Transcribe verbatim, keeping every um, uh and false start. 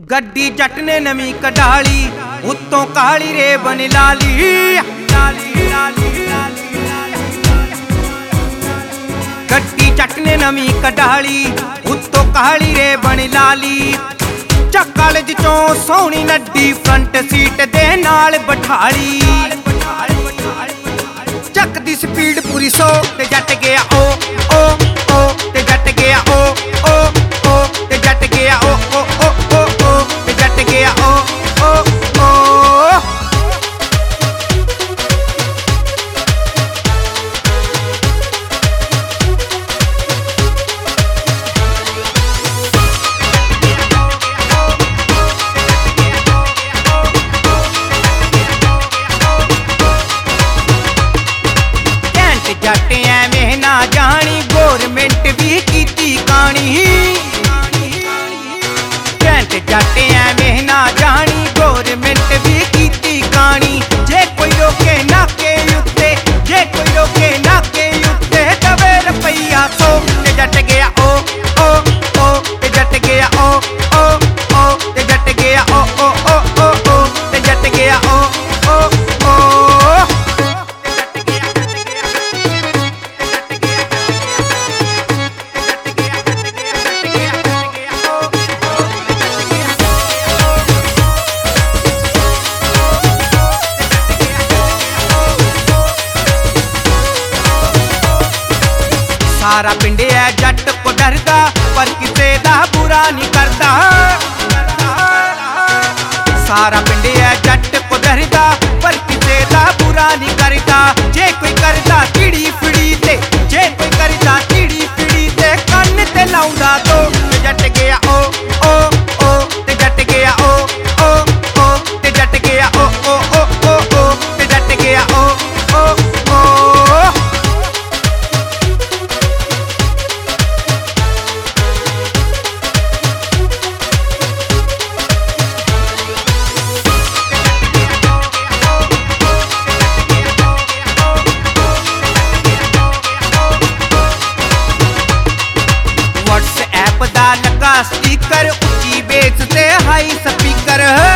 गड्डी जट ने नवी कढाली उत्तों काली रेबन लाली गड्डी जट ने नवी कढाली उत्तों काली रेबन लाली चक कालेज चों सोहनी नड्डी फ्रंट सीट दे नाल बिठाली चक दी स्पीड पूरी सौ ते जट गया ओ ओ ओ ते जट गया ओ ओ ओ ते जट गया ओ ओ ओ ओ ओ ते जट गया ओ ओ ओ जट एवें ना जानी गौरमेंट भी कीती कानी कैंट जट एवें ना जानी गौरमेंट भी कीती कानी जे कोई रोके नाके उत्ते जे कोई रोके नाके उत्ते दवे रुपया सौ ते जट गया ओ ओ ओ ते जट गया ओ ओ ओ ते जट गया ओ ओ ओ ओ ओ ते जट गया ओ ओ ओ सारा पिंड है जट को डरदा पर किसे दा बुरा नहीं करदा सारा पिंड है जट को डरदा पर किसे दा बुरा नहीं करदा जे कोई करदा चिड़ी फिड़ी ते जे कोई करदा चिड़ी फिड़ी ते कन्न ते लाउंदा तो ते जट गया ओ ओ ओ ते जट गया ओ ओ ओ ते जट गया ओ ओ ओ ओ ओ ते जट गया ओ ओ ओ व्हाट्सएप दा लगा स्पीकर उच्ची बेस ते हाई स्पीकर